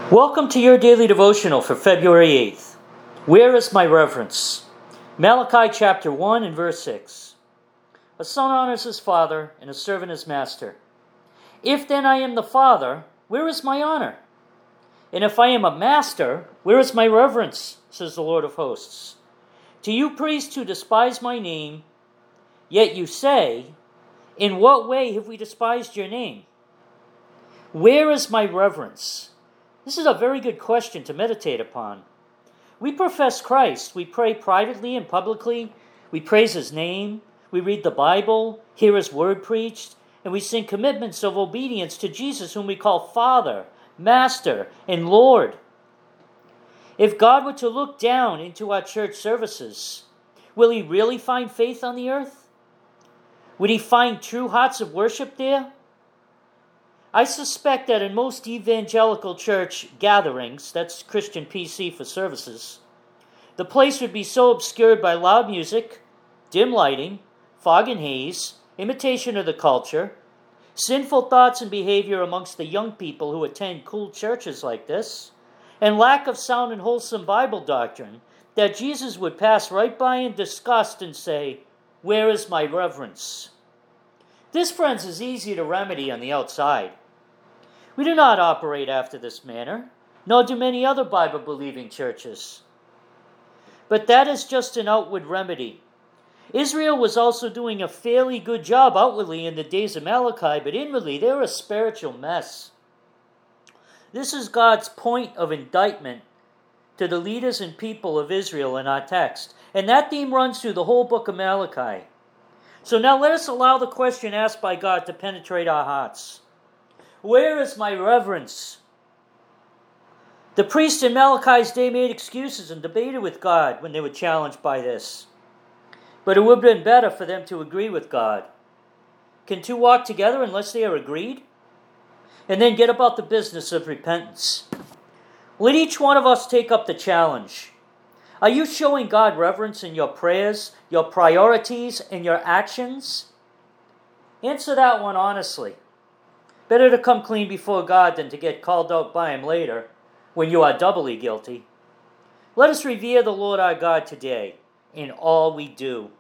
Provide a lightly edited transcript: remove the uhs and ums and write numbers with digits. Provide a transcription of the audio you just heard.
Welcome to your daily devotional for February 8th. Where is my reverence? Malachi chapter 1 and verse 6. A son honors his father, and a servant his master. If then I am the father, where is my honor? And if I am a master, where is my reverence? Says the Lord of hosts. To you priests who despise my name, yet you say, in what way have we despised your name? Where is my reverence? This is a very good question to meditate upon. We profess Christ. We pray privately and publicly. We praise His name. We read the Bible, hear His word preached, and we sing commitments of obedience to Jesus, whom we call Father, Master, and Lord. If God were to look down into our church services, will He really find faith on the earth? Would He find true hearts of worship there? I suspect that in most evangelical church gatherings, that's Christian PC for services, the place would be so obscured by loud music, dim lighting, fog and haze, imitation of the culture, sinful thoughts and behavior amongst the young people who attend cool churches like this, and lack of sound and wholesome Bible doctrine, that Jesus would pass right by in disgust and say, "Where is my reverence?" This, friends, is easy to remedy on the outside. We do not operate after this manner, nor do many other Bible-believing churches. But that is just an outward remedy. Israel was also doing a fairly good job outwardly in the days of Malachi, but inwardly they're a spiritual mess. This is God's point of indictment to the leaders and people of Israel in our text, and that theme runs through the whole book of Malachi. So now let us allow the question asked by God to penetrate our hearts. Where is my reverence? The priests in Malachi's day made excuses and debated with God when they were challenged by this. But it would have been better for them to agree with God. Can two walk together unless they are agreed? And then get about the business of repentance. Let each one of us take up the challenge. Are you showing God reverence in your prayers, your priorities, and your actions? Answer that one honestly. Better to come clean before God than to get called out by Him later, when you are doubly guilty. Let us revere the Lord our God today in all we do.